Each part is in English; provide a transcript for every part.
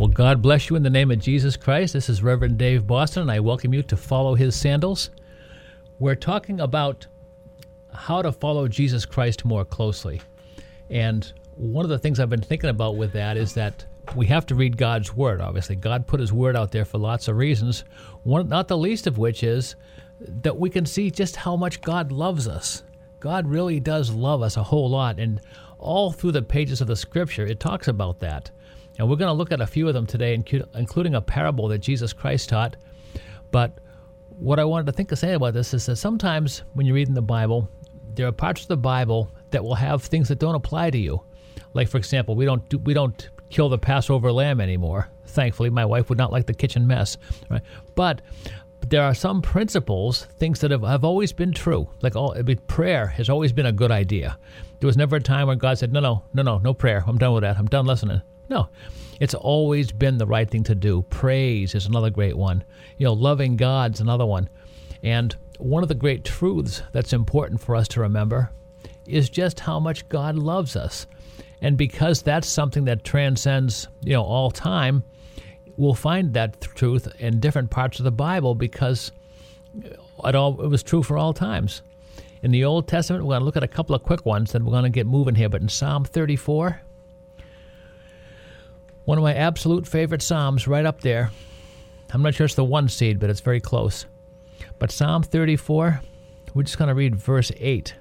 Well, God bless you in the name of Jesus Christ. This is Reverend Dave Boston, and I welcome you to Follow His Sandals. We're talking about how to follow Jesus Christ more closely. And one of the things I've been thinking about with that is that we have to read God's Word, obviously. God put His Word out there for lots of reasons, one, not the least of which is that we can see just how much God loves us. God really does love us a whole lot, and all through the pages of the Scripture, it talks about that. And we're going to look at a few of them today, including a parable that Jesus Christ taught. But what I wanted to say about this is that sometimes when you're reading the Bible, there are parts of the Bible that will have things that don't apply to you. Like, for example, we don't kill the Passover lamb anymore. Thankfully, my wife would not like the kitchen mess. Right? But there are some principles, things that have always been true. Like prayer has always been a good idea. There was never a time when God said, no prayer. I'm done with that. I'm done listening. No, it's always been the right thing to do. Praise is another great one. Loving God's another one. And one of the great truths that's important for us to remember is just how much God loves us. And because that's something that transcends, all time, we'll find that truth in different parts of the Bible because it was true for all times. In the Old Testament, we're going to look at a couple of quick ones, then we're going to get moving here. But in Psalm 34, one of my absolute favorite Psalms right up there. I'm not sure it's the one seed, but it's very close. But Psalm 34, we're just going to read verse 8.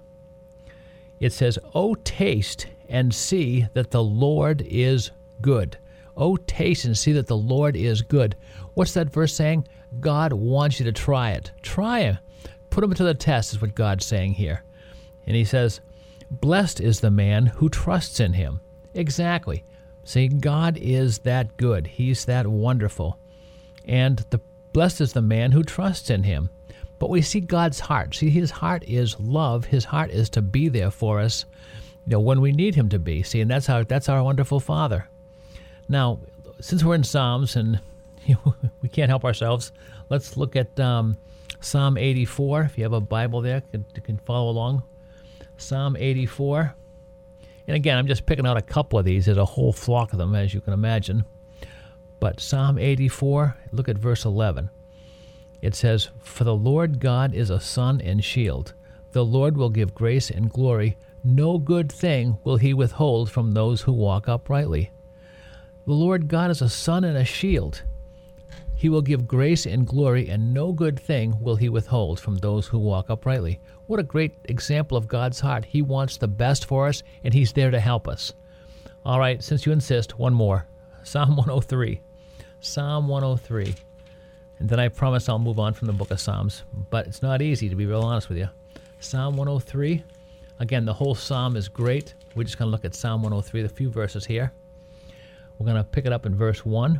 It says, "O taste and see that the Lord is good." Oh, taste and see that the Lord is good. What's that verse saying? God wants you to try it. Try Him. Put Him to the test is what God's saying here. And He says, "Blessed is the man who trusts in Him." Exactly. See, God is that good. He's that wonderful. And blessed is the man who trusts in Him. But we see God's heart. See, His heart is love. His heart is to be there for us, when we need Him to be. See, and that's our wonderful Father. Now, since we're in Psalms and we can't help ourselves, let's look at Psalm 84. If you have a Bible there, you can follow along. Psalm 84. And again, I'm just picking out a couple of these. There's a whole flock of them, as you can imagine. But Psalm 84, look at verse 11. It says, "For the Lord God is a sun and shield. The Lord will give grace and glory. No good thing will He withhold from those who walk uprightly." The Lord God is a sun and a shield. He will give grace and glory, and no good thing will He withhold from those who walk uprightly. What a great example of God's heart. He wants the best for us, and He's there to help us. All right, since you insist, one more. Psalm 103. Psalm 103. And then I promise I'll move on from the book of Psalms. But it's not easy, to be real honest with you. Psalm 103. Again, the whole psalm is great. We're just going to look at Psalm 103, the few verses here. We're going to pick it up in verse 1.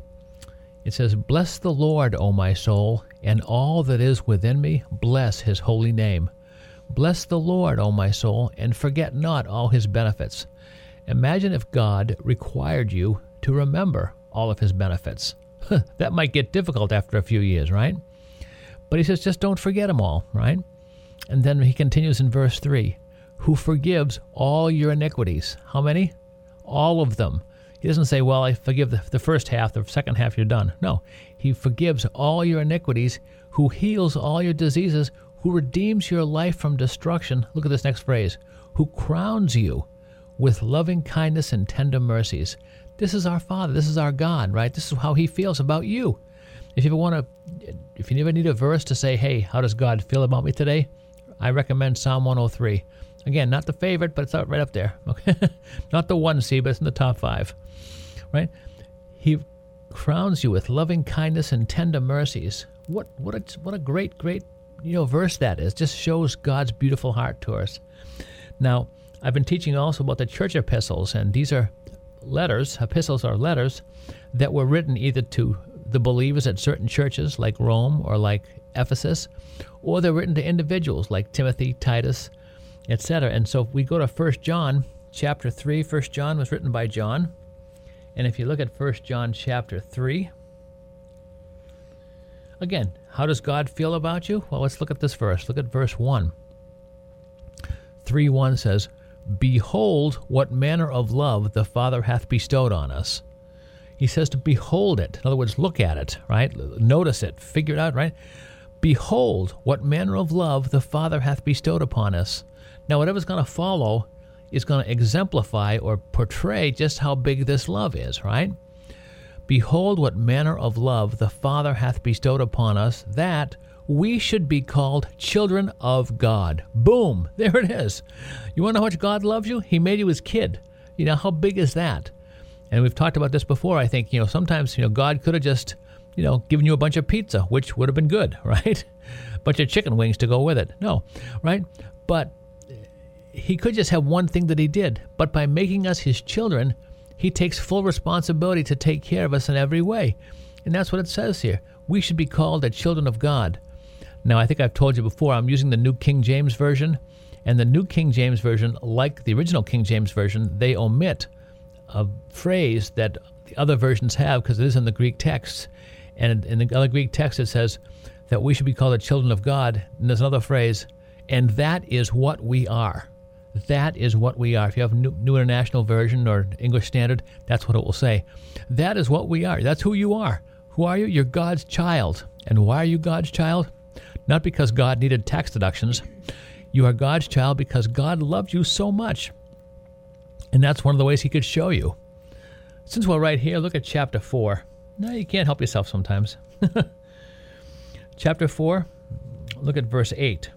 It says, "Bless the Lord, O my soul, and all that is within me, bless His holy name. Bless the Lord, O my soul, and forget not all His benefits." Imagine if God required you to remember all of His benefits. That might get difficult after a few years, right? But He says, just don't forget them all, right? And then He continues in verse 3, "Who forgives all your iniquities." How many? All of them. He doesn't say, well, I forgive the first half, the second half you're done. No, He forgives all your iniquities, who heals all your diseases, who redeems your life from destruction. Look at this next phrase. "Who crowns you with loving kindness and tender mercies." This is our Father. This is our God, right? This is how He feels about you. If you ever need a verse to say, hey, how does God feel about me today? I recommend Psalm 103. Again, not the favorite, but it's right up there. Okay? Not the one seed, but it's in the top 5. Right? He crowns you with loving kindness and tender mercies. What a great verse that is. Just shows God's beautiful heart to us. Now, I've been teaching also about the church epistles, and these are letters. Epistles are letters that were written either to the believers at certain churches like Rome or like Ephesus, or they're written to individuals like Timothy, Titus, etc. And so if we go to 1 John chapter 3, 1 John was written by John. And if you look at 1 John chapter 3, again, how does God feel about you? Well, let's look at this verse. Look at verse 1. 3:1 says, "Behold what manner of love the Father hath bestowed on us." He says to behold it. In other words, look at it, right? Notice it, figure it out, right? Behold what manner of love the Father hath bestowed upon us. Now, whatever's going to follow is going to exemplify or portray just how big this love is, right? Behold what manner of love the Father hath bestowed upon us, that we should be called children of God. Boom! There it is. You want to know how much God loves you? He made you his kid. You know, how big is that? And we've talked about this before. I think, sometimes, God could have just, given you a bunch of pizza, which would have been good, right? A bunch of chicken wings to go with it. No, right? But he could just have one thing that he did. But by making us his children, he takes full responsibility to take care of us in every way. And that's what it says here. We should be called the children of God. Now, I think I've told you before, I'm using the New King James Version. And the New King James Version, like the original King James Version, they omit a phrase that the other versions have because it is in the Greek text. And in the other Greek text, it says that we should be called the children of God. And there's another phrase, and that is what we are. That is what we are. If you have New International Version or English Standard, that's what it will say. That is what we are. That's who you are. Who are you? You're God's child. And why are you God's child? Not because God needed tax deductions. You are God's child because God loved you so much. And that's one of the ways he could show you. Since we're right here, look at chapter 4. No, you can't help yourself sometimes. Chapter 4, look at verse 8.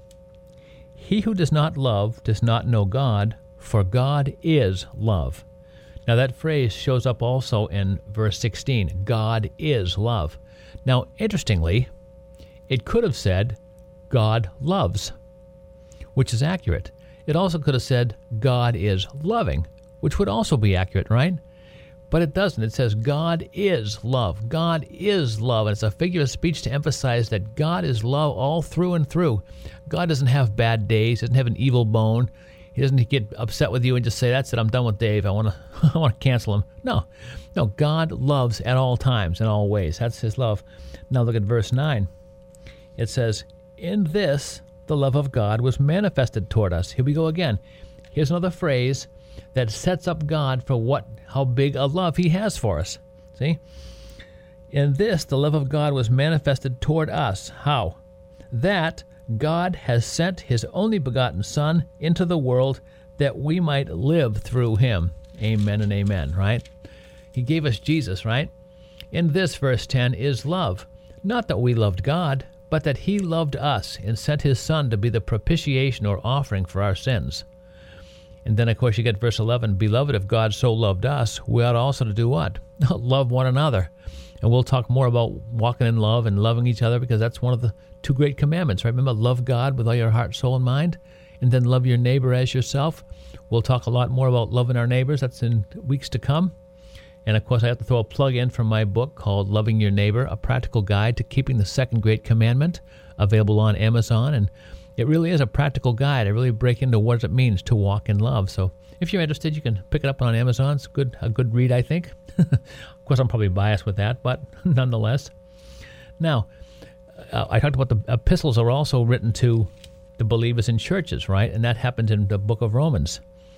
He who does not love does not know God, for God is love. Now that phrase shows up also in verse 16. God is love. Now, interestingly, it could have said, God loves, which is accurate. It also could have said, God is loving, which would also be accurate, right? But it doesn't. It says, God is love. God is love. And it's a figure of speech to emphasize that God is love all through and through. God doesn't have bad days, doesn't have an evil bone. He doesn't get upset with you and just say, that's it, I'm done with Dave. I want to cancel him. No, God loves at all times, in all ways. That's his love. Now look at verse 9. It says, in this the love of God was manifested toward us. Here we go again. Here's another phrase that sets up God for how big a love he has for us. See? In this the love of God was manifested toward us. How? That God has sent his only begotten Son into the world that we might live through him. Amen and amen, right? He gave us Jesus, right? In this, verse 10, is love. Not that we loved God, but that he loved us and sent his Son to be the propitiation or offering for our sins. And then, of course, you get verse 11, Beloved, if God so loved us, we ought also to do what? Love one another. And we'll talk more about walking in love and loving each other because that's one of the two great commandments, right? Remember, love God with all your heart, soul, and mind, and then love your neighbor as yourself. We'll talk a lot more about loving our neighbors. That's in weeks to come. And, of course, I have to throw a plug in for my book called Loving Your Neighbor, A Practical Guide to Keeping the Second Great Commandment, available on Amazon. And it really is a practical guide. I really break into what it means to walk in love. So if you're interested, you can pick it up on Amazon. It's a good read, I think. Of course, I'm probably biased with that, but nonetheless. Now, I talked about the epistles are also written to the believers in churches, right? And that happens in the book of Romans.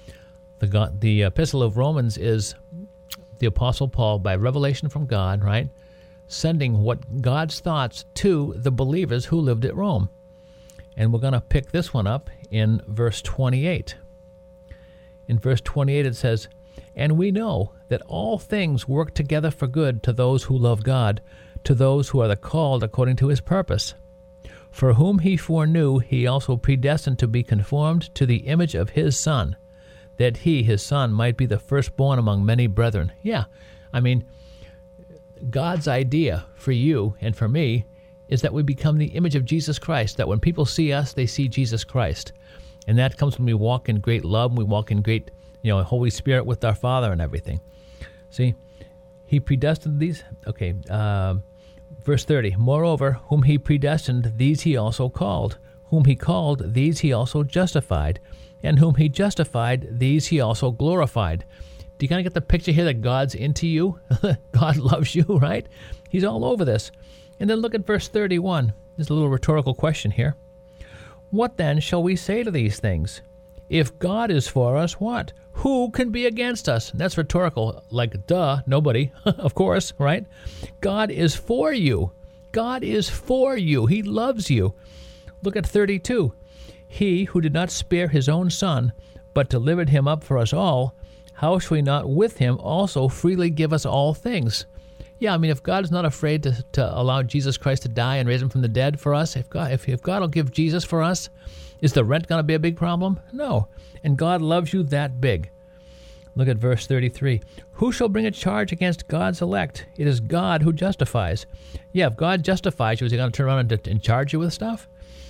The epistle of Romans is the Apostle Paul, by revelation from God, right, sending what God's thoughts to the believers who lived at Rome. And we're going to pick this one up in verse 28. In verse 28 it says, And we know that all things work together for good to those who love God, to those who are the called according to his purpose. For whom he foreknew, he also predestined to be conformed to the image of his Son, that he, his Son, might be the firstborn among many brethren. Yeah, I mean, God's idea for you and for me is that we become the image of Jesus Christ, that when people see us, they see Jesus Christ. And that comes when we walk in great love, and we walk in great, Holy Spirit with our Father and everything. See, he predestined these. Okay, verse 30. Moreover, whom he predestined, these he also called. Whom he called, these he also justified. And whom he justified, these he also glorified. Do you kind of get the picture here that God's into you? God loves you, right? He's all over this. And then look at verse 31. There's a little rhetorical question here. What then shall we say to these things? If God is for us, what? Who can be against us? And that's rhetorical, like, duh, nobody, of course, right? God is for you. God is for you. He loves you. Look at 32. He who did not spare his own son, but delivered him up for us all, how shall we not with him also freely give us all things? Yeah, I mean, if God is not afraid to allow Jesus Christ to die and raise him from the dead for us, if God will give Jesus for us, is the rent going to be a big problem? No. And God loves you that big. Look at verse 33. Who shall bring a charge against God's elect? It is God who justifies. Yeah, if God justifies you, is he going to turn around and charge you with stuff?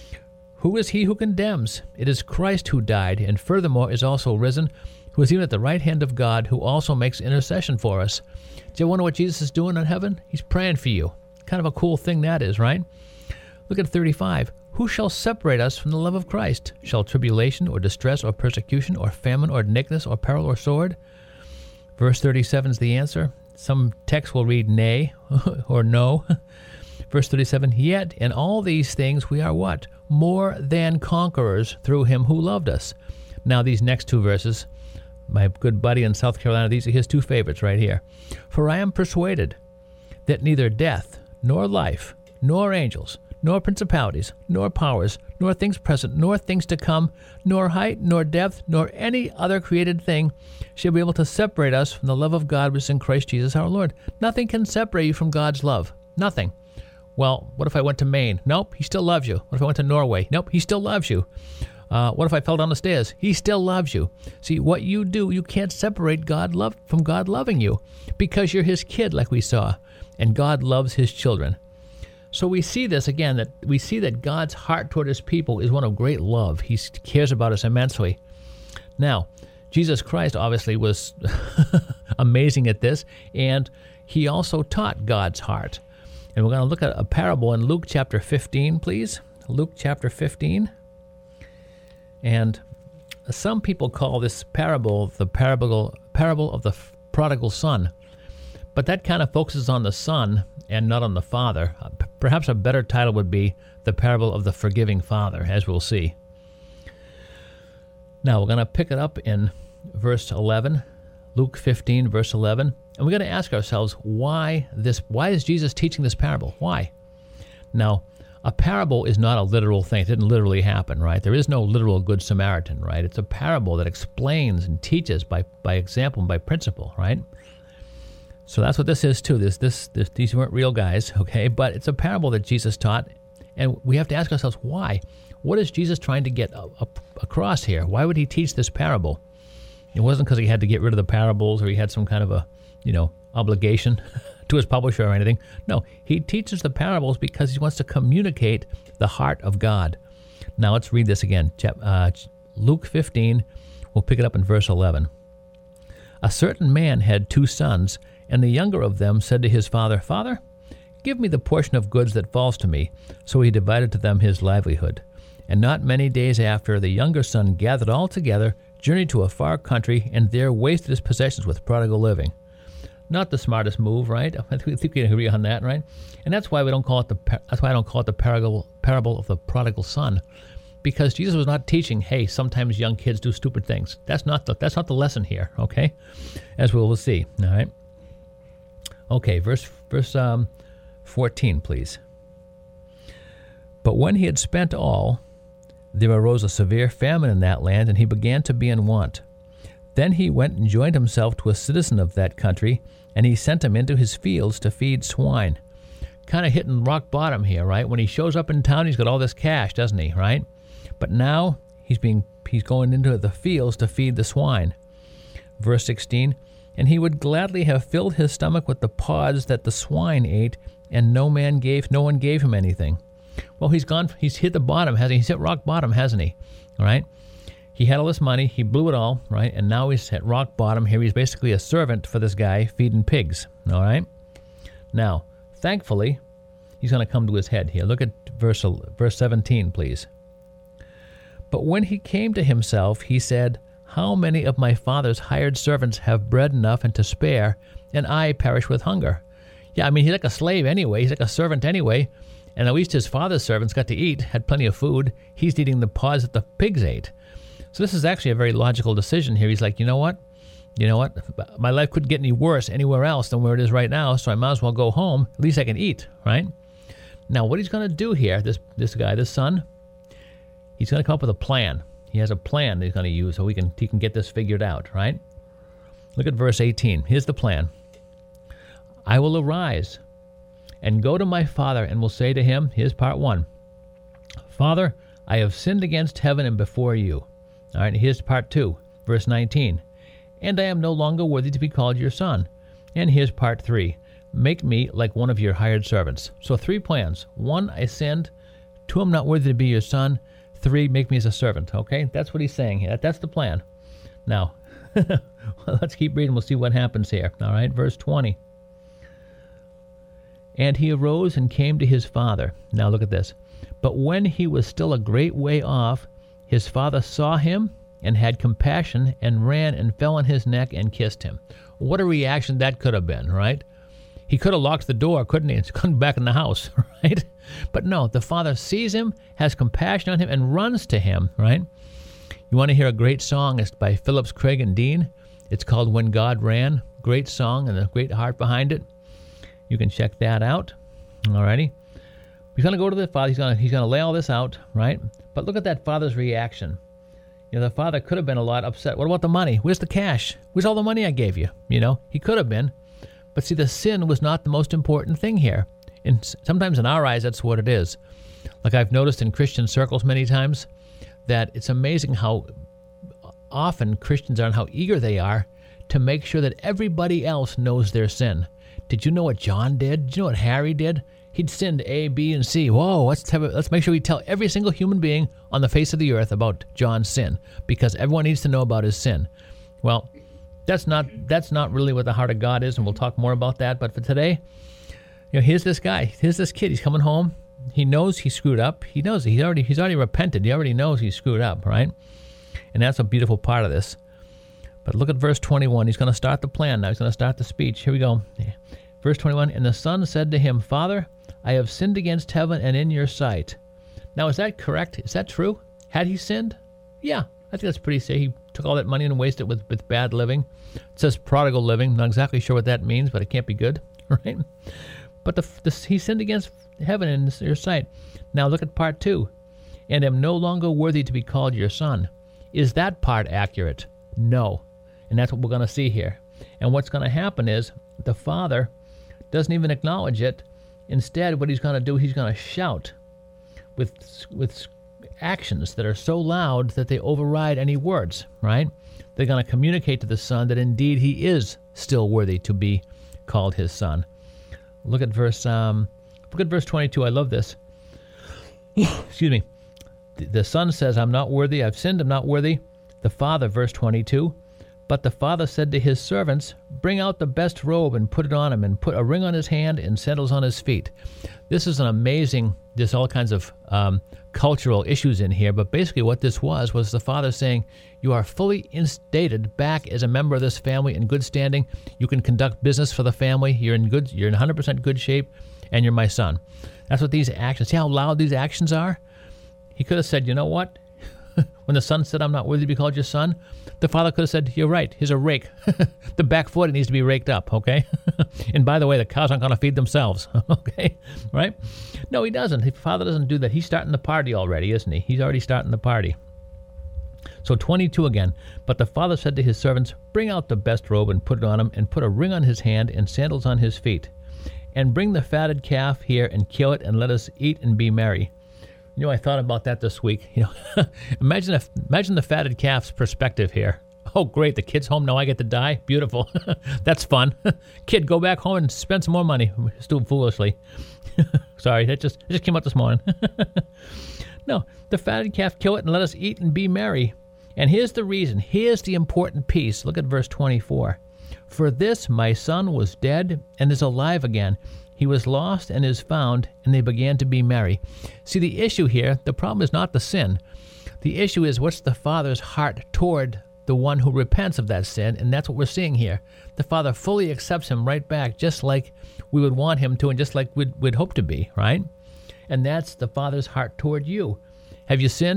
Who is he who condemns? It is Christ who died, and furthermore is also risen, who is even at the right hand of God, who also makes intercession for us. Do you wonder what Jesus is doing in heaven? He's praying for you. Kind of a cool thing that is, right? Look at 35. Who shall separate us from the love of Christ? Shall tribulation or distress or persecution or famine or nakedness or peril or sword? Verse 37 is the answer. Some texts will read nay or no. Verse 37, yet in all these things we are what? More than conquerors through him who loved us. Now these next two verses, my good buddy in South Carolina, these are his two favorites right here. For I am persuaded that neither death, nor life, nor angels, nor principalities, nor powers, nor things present, nor things to come, nor height, nor depth, nor any other created thing shall be able to separate us from the love of God which is in Christ Jesus our Lord. Nothing can separate you from God's love. Nothing. Well, what if I went to Maine? Nope, he still loves you. What if I went to Norway? Nope, he still loves you. What if I fell down the stairs? He still loves you. See, what you do, you can't separate God from God loving you because you're his kid, like we saw, and God loves his children. So we see this again, that we see that God's heart toward his people is one of great love. He cares about us immensely. Now, Jesus Christ obviously was amazing at this, and he also taught God's heart. And we're going to look at a parable in Luke chapter 15, please. Luke chapter 15. And some people call this parable the parable of the prodigal son. But that kind of focuses on the son and not on the father. Perhaps a better title would be the parable of the forgiving father, as we'll see. Now, we're going to pick it up in verse 11, Luke 15, verse 11. And we're going to ask ourselves, why is Jesus teaching this parable? Why? Now, a parable is not a literal thing. It didn't literally happen, right? There is no literal Good Samaritan, right? It's a parable that explains and teaches by example and by principle, right? So that's what this is too. These weren't real guys, okay? But it's a parable that Jesus taught, and we have to ask ourselves, why? What is Jesus trying to get across here? Why would he teach this parable? It wasn't because he had to get rid of the parables or he had some kind of a, obligation to his publisher or anything. No, he teaches the parables because he wants to communicate the heart of God. Now let's read this again. Luke 15, we'll pick it up in verse 11. A certain man had 2 sons, and the younger of them said to his father, Father, give me the portion of goods that falls to me. So he divided to them his livelihood. And not many days after, the younger son gathered all together, journeyed to a far country, and there wasted his possessions with prodigal living. Not the smartest move, right? I think we can agree on that, right? And that's why I don't call it the parable of the prodigal son, because Jesus was not teaching, hey, sometimes young kids do stupid things. That's not the lesson here, okay? As we will see, all right? Okay, verse 14, please. But when he had spent all, there arose a severe famine in that land, and he began to be in want. Then he went and joined himself to a citizen of that country, and he sent him into his fields to feed swine. Kind of hitting rock bottom here, right? When he shows up in town, he's got all this cash, doesn't he, right? But now he's going into the fields to feed the swine. Verse 16, and he would gladly have filled his stomach with the pods that the swine ate, and no one gave him anything. Well, he's hit the bottom, hasn't he? He's hit rock bottom, hasn't he? All right? He had all this money, he blew it all, right? And now he's at rock bottom. Here he's basically a servant for this guy feeding pigs, all right? Now, thankfully, he's going to come to his head here. Look at verse 17, please. But when he came to himself, he said, how many of my father's hired servants have bread enough and to spare, and I perish with hunger? Yeah, I mean, he's like a slave anyway. He's like a servant anyway. And at least his father's servants got to eat, had plenty of food. He's eating the pods that the pigs ate. So this is actually a very logical decision here. He's like, you know what? My life couldn't get any worse anywhere else than where it is right now, so I might as well go home. At least I can eat, right? Now, what he's going to do here, this guy, this son, he's going to come up with a plan. He has a plan that he's going to use so he can get this figured out, right? Look at verse 18. Here's the plan. I will arise and go to my father and will say to him, here's part 1. Father, I have sinned against heaven and before you. All right, here's part 2, verse 19. And I am no longer worthy to be called your son. And here's part 3. Make me like one of your hired servants. So 3 plans. 1, I sinned. 2, I'm not worthy to be your son. 3, make me as a servant. Okay, that's what he's saying here. That's the plan. Now, let's keep reading. We'll see what happens here. All right, verse 20. And he arose and came to his father. Now look at this. But when he was still a great way off, his father saw him and had compassion and ran and fell on his neck and kissed him. What a reaction that could have been, right? He could have locked the door, couldn't he? And come back in the house, right? But no, the father sees him, has compassion on him, and runs to him, right? You want to hear a great song? It's by Phillips, Craig, and Dean. It's called When God Ran. Great song and a great heart behind it. You can check that out. Alrighty. He's going to go to the father. He's going to lay all this out, right? But look at that father's reaction. The father could have been a lot upset. What about the money? Where's the cash? Where's all the money I gave you? He could have been. But see, the sin was not the most important thing here. And sometimes in our eyes, that's what it is. Like I've noticed in Christian circles many times, that it's amazing how often Christians are and how eager they are to make sure that everybody else knows their sin. Did you know what John did? Did you know what Harry did? He'd sinned A, B, and C. Whoa, let's make sure we tell every single human being on the face of the earth about John's sin, because everyone needs to know about his sin. Well, that's not really what the heart of God is, and we'll talk more about that. But for today, here's this guy, here's this kid. He's coming home. He knows he screwed up. He knows he's already repented. He already knows he screwed up, right? And that's a beautiful part of this. But look at verse 21. He's going to start the plan now. He's going to start the speech. Here we go. Verse 21. And the son said to him, Father, I have sinned against heaven and in your sight. Now, is that correct? Is that true? Had he sinned? Yeah, I think that's pretty safe. He took all that money and wasted it with bad living. It says prodigal living. Not exactly sure what that means, but it can't be good, right? But he sinned against heaven and in your sight. Now look at part 2. And am no longer worthy to be called your son. Is that part accurate? No. And that's what we're going to see here. And what's going to happen is the father doesn't even acknowledge it. Instead, what he's going to do, he's going to shout with actions that are so loud that they override any words, right? They're going to communicate to the son that indeed he is still worthy to be called his son. Look at verse 22. I love this. Excuse me. The son says, I'm not worthy. I've sinned. I'm not worthy. The father, verse 22. But the father said to his servants, bring out the best robe and put it on him, and put a ring on his hand and sandals on his feet. This is an amazing, there's all kinds of cultural issues in here, but basically what this was the father saying, you are fully instated back as a member of this family in good standing. You can conduct business for the family. You're in 100% good shape, and you're my son. That's what these actions, see how loud these actions are? He could have said, you know what? When the son said, I'm not worthy to be called your son, the father could have said, you're right, here's a rake. The back foot needs to be raked up, okay? And by the way, the cows aren't going to feed themselves, okay? Right? No, he doesn't. The father doesn't do that. He's starting the party already, isn't he? He's already starting the party. So 22 again. But the father said to his servants, bring out the best robe and put it on him, and put a ring on his hand and sandals on his feet. And bring the fatted calf here and kill it, and let us eat and be merry. I thought about that this week. Imagine the fatted calf's perspective here. Oh, great, the kid's home, now I get to die? Beautiful. That's fun. Kid, go back home and spend some more money. Still foolishly. Sorry, it just came out this morning. No, the fatted calf, kill it and let us eat and be merry. And here's the reason. Here's the important piece. Look at verse 24. For this my son was dead and is alive again. He was lost and is found, and they began to be merry. See, the issue here, the problem is not the sin. The issue is what's the father's heart toward the one who repents of that sin, and that's what we're seeing here. The father fully accepts him right back, just like we would want him to, and just like we'd hope to be, right? And that's the father's heart toward you. Have you sinned?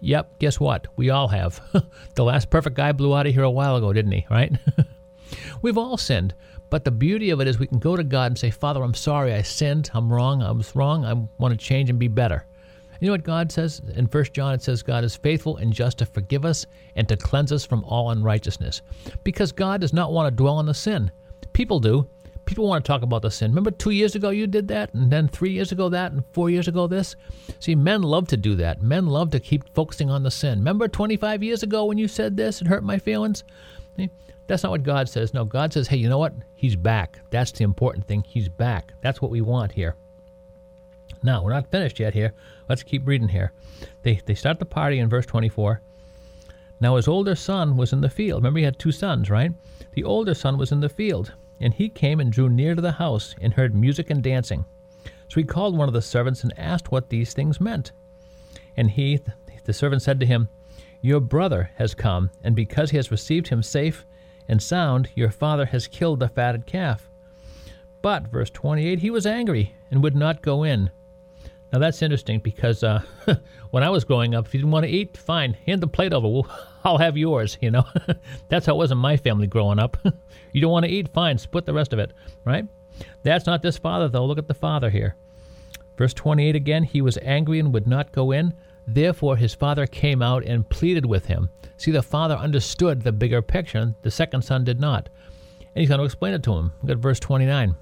Yep, guess what? We all have. The last perfect guy blew out of here a while ago, didn't he? Right? We've all sinned. But the beauty of it is we can go to God and say, Father, I'm sorry, I sinned, I'm wrong, I was wrong, I want to change and be better. You know what God says? In 1 John, it says God is faithful and just to forgive us and to cleanse us from all unrighteousness. Because God does not want to dwell on the sin. People do. People want to talk about the sin. Remember 2 years ago you did that, and then 3 years ago that, and 4 years ago this? See, men love to do that. Men love to keep focusing on the sin. Remember 25 years ago when you said this, it hurt my feelings? See? That's not what God says. No, God says, hey, you know what? He's back. That's the important thing. He's back. That's what we want here. Now, we're not finished yet here. Let's keep reading here. They start the party in verse 24. Now his older son was in the field. Remember, he had 2 sons, right? The older son was in the field, and he came and drew near to the house and heard music and dancing. So he called one of the servants and asked what these things meant. And the servant said to him, your brother has come, and because he has received him safe and sound, your father has killed the fatted calf. But, verse 28, he was angry and would not go in. Now that's interesting because when I was growing up, if you didn't want to eat, fine, hand the plate over. I'll have yours, you know. That's how it was in my family growing up. You don't want to eat, fine, split the rest of it, right? That's not this father, though. Look at the father here. Verse 28 again, he was angry and would not go in. Therefore his father came out and pleaded with him. See, the father understood the bigger picture. The second son did not. And he's going to explain it to him. Look at verse 29.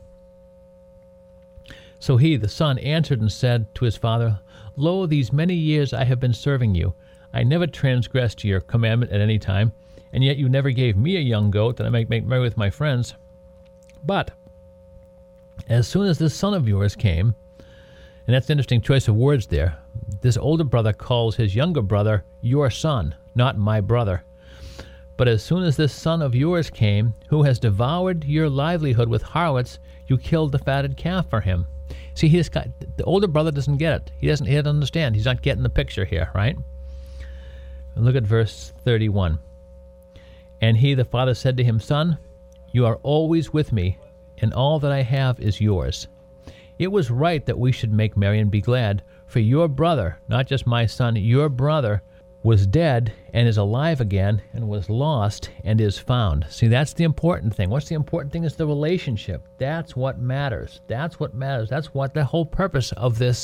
So he, the son, answered and said to his father, lo, these many years I have been serving you. I never transgressed your commandment at any time, and yet you never gave me a young goat that I might make merry with my friends. But as soon as this son of yours came, and that's an interesting choice of words there, this older brother calls his younger brother your son, not my brother. But as soon as this son of yours came, who has devoured your livelihood with harlots, you killed the fatted calf for him. See, the older brother doesn't get it. He doesn't understand. He's not getting the picture here, right? Look at verse 31. And he, the father, said to him, son, you are always with me, and all that I have is yours. It was right that we should make merry and be glad, for your brother, not just my son, your brother, was dead and is alive again, and was lost and is found. See, that's the important thing. What's the important thing is the relationship. That's what matters. That's what matters. That's what the whole purpose of this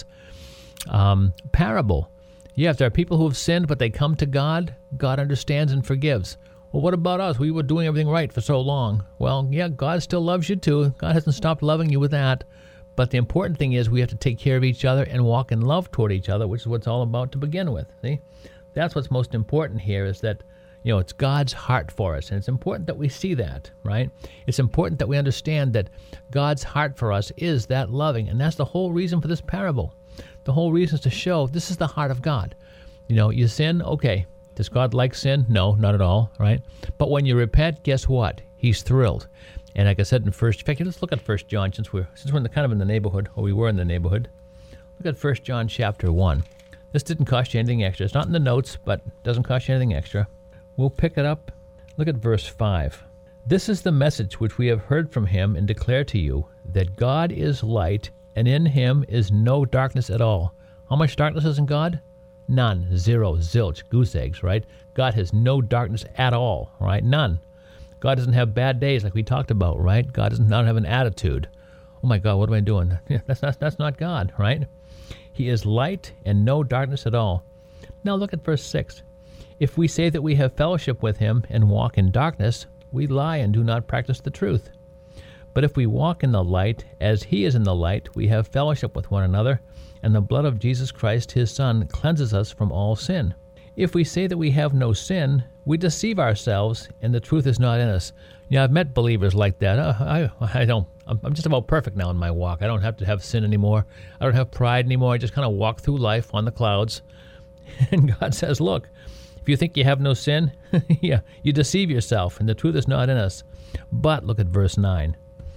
parable. Yeah, if there are people who have sinned, but they come to God, God understands and forgives. Well, what about us? We were doing everything right for so long. Well, yeah, God still loves you too. God hasn't stopped loving you with that. But the important thing is we have to take care of each other and walk in love toward each other, which is what it's all about to begin with. See? That's what's most important here is that, you know, it's God's heart for us. And it's important that we see that, right? It's important that we understand that God's heart for us is that loving. And that's the whole reason for this parable. The whole reason is to show this is the heart of God. You know, you sin, okay. Does God like sin? No, not at all, right? But when you repent, guess what? He's thrilled. And like I said in fact, let's look at 1 John since we're kind of in the neighborhood, or we were in the neighborhood. Look at 1 John chapter 1. This didn't cost you anything extra. It's not in the notes, but it doesn't cost you anything extra. We'll pick it up. Look at verse 5. This is the message which we have heard from him and declare to you, that God is light, and in him is no darkness at all. How much darkness is in God? None. Zero. Zilch. Goose eggs, right? God has no darkness at all, right? None. God doesn't have bad days like we talked about, right? God does not have an attitude. Oh my God, what am I doing? Yeah, that's not God, right? He is light and no darkness at all. Now look at verse 6. If we say that we have fellowship with him and walk in darkness, we lie and do not practice the truth. But if we walk in the light, as he is in the light, we have fellowship with one another, and the blood of Jesus Christ, his Son, cleanses us from all sin. If we say that we have no sin, we deceive ourselves, and the truth is not in us. You know, I've met believers like that. I'm just about perfect now in my walk. I don't have to have sin anymore. I don't have pride anymore. I just kind of walk through life on the clouds. And God says, look, if you think you have no sin, yeah, you deceive yourself, and the truth is not in us. But look at verse 9.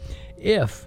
If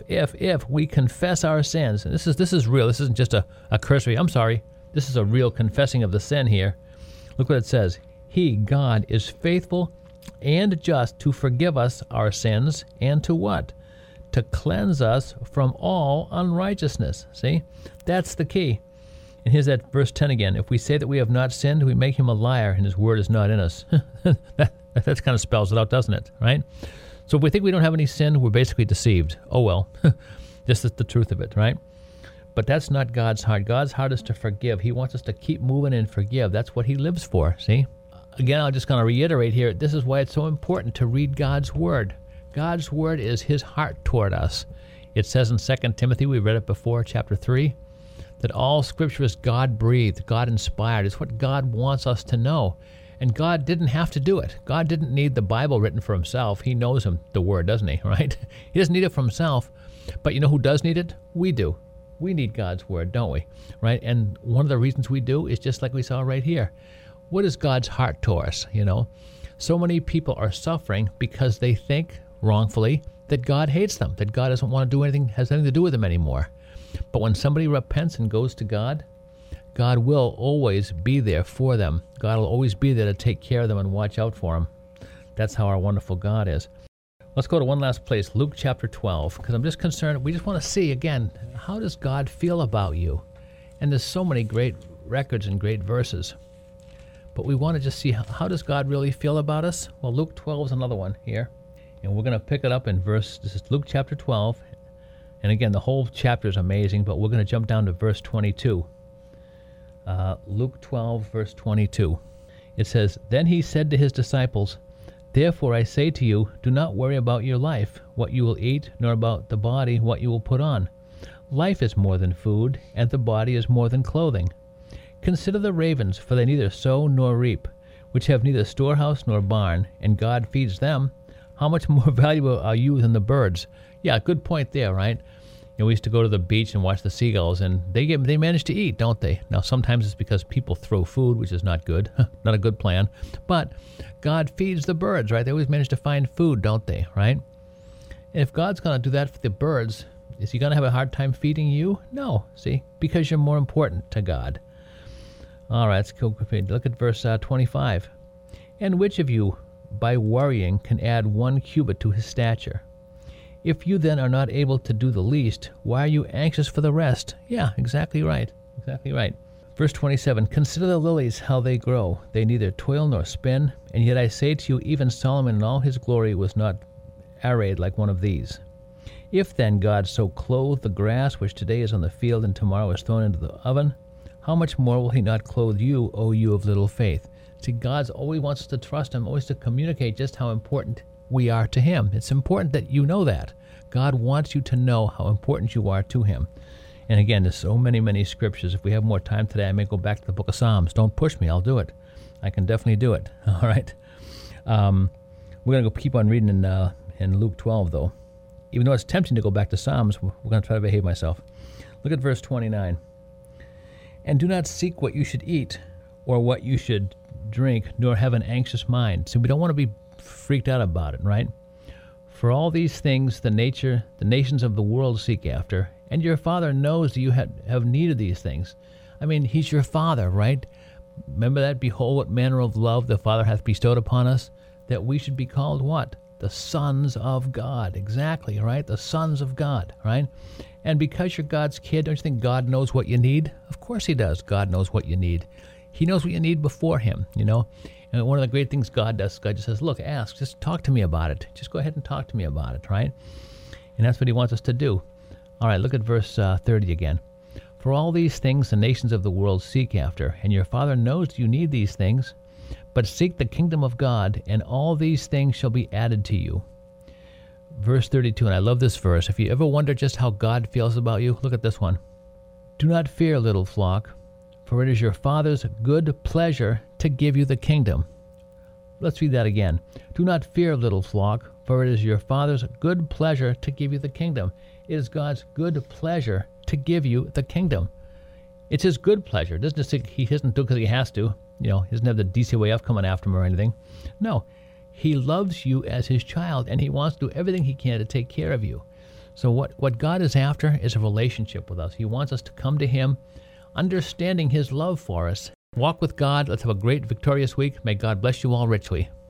we confess our sins, and this is real. This isn't just a cursory, I'm sorry. This is a real confessing of the sin here. Look what it says. He, God, is faithful and just to forgive us our sins and to what? To cleanse us from all unrighteousness. See? That's the key. And here's that verse 10 again. If we say that we have not sinned, we make him a liar, and his word is not in us. that kind of spells it out, doesn't it? Right? So if we think we don't have any sin, we're basically deceived. Oh, well. This is the truth of it, right? But that's not God's heart. God's heart is to forgive. He wants us to keep moving and forgive. That's what he lives for, see? Again, I'm just going to reiterate here, this is why it's so important to read God's word. God's word is his heart toward us. It says in 2 Timothy, we read it before, chapter 3, that all scripture is God-breathed, God-inspired. It's what God wants us to know. And God didn't have to do it. God didn't need the Bible written for himself. He knows the word, doesn't he, right? He doesn't need it for himself. But you know who does need it? We do. We need God's word, don't we? Right? And one of the reasons we do is just like we saw right here. What is God's heart to us, you know? So many people are suffering because they think, wrongfully, that God hates them, that God doesn't want to do anything, has anything to do with them anymore. But when somebody repents and goes to God, God will always be there for them. God will always be there to take care of them and watch out for them. That's how our wonderful God is. Let's go to one last place, Luke chapter 12, because I'm just concerned, we just want to see, again, how does God feel about you? And there's so many great records and great verses. But we want to just see, how does God really feel about us? Well, Luke 12 is another one here. And we're going to pick it up in this is Luke chapter 12. And again, the whole chapter is amazing, but we're going to jump down to verse 22. Luke 12, verse 22. It says, Then he said to his disciples, Therefore I say to you, do not worry about your life, what you will eat, nor about the body, what you will put on. Life is more than food, and the body is more than clothing. Consider the ravens, for they neither sow nor reap, which have neither storehouse nor barn, and God feeds them. How much more valuable are you than the birds? Yeah, good point there, right? You know, we used to go to the beach and watch the seagulls, and they manage to eat, don't they? Now, sometimes it's because people throw food, which is not good, not a good plan. But God feeds the birds, right? They always manage to find food, don't they, right? And if God's going to do that for the birds, is he going to have a hard time feeding you? No, see, because you're more important to God. All right, let's go. Look at verse 25. And which of you, by worrying, can add 1 cubit to his stature? If you then are not able to do the least, why are you anxious for the rest? Yeah, exactly right. Exactly right. Verse 27, Consider the lilies, how they grow. They neither toil nor spin, and yet I say to you, even Solomon in all his glory was not arrayed like one of these. If then God so clothe the grass which today is on the field and tomorrow is thrown into the oven, how much more will he not clothe you, O you of little faith? See, God always wants us to trust him, always to communicate just how important we are to him. It's important that you know that. God wants you to know how important you are to him. And again, there's so many, many scriptures. If we have more time today, I may go back to the book of Psalms. Don't push me. I'll do it. I can definitely do it. All right. We're going to keep on reading in Luke 12, though. Even though it's tempting to go back to Psalms, we're going to try to behave myself. Look at verse 29. And do not seek what you should eat or what you should drink, nor have an anxious mind. So we don't want to be freaked out about it, right? For all these things the nations of the world seek after, and your Father knows that you have need of these things. I mean, he's your Father, right? Remember that? Behold, what manner of love the Father hath bestowed upon us, that we should be called what? The sons of God. Exactly, right? The sons of God, right? And because you're God's kid, don't you think God knows what you need? Of course he does. God knows what you need. He knows what you need before him, you know? And one of the great things God does, God just says, look, ask, just talk to me about it. Just go ahead and talk to me about it, right? And that's what he wants us to do. All right, look at verse 30 again. For all these things the nations of the world seek after, and your Father knows you need these things. But seek the kingdom of God, and all these things shall be added to you. Verse 32, and I love this verse. If you ever wonder just how God feels about you, look at this one. Do not fear, little flock, for it is your Father's good pleasure to give you the kingdom. Let's read that again. Do not fear, little flock, for it is your Father's good pleasure to give you the kingdom. It is God's good pleasure to give you the kingdom. It's his good pleasure. It doesn't just say he doesn't do it because he has to. You know, he doesn't have the DCYF coming after him or anything. No, he loves you as his child, and he wants to do everything he can to take care of you. So what God is after is a relationship with us. He wants us to come to him, understanding his love for us. Walk with God. Let's have a great, victorious week. May God bless you all richly.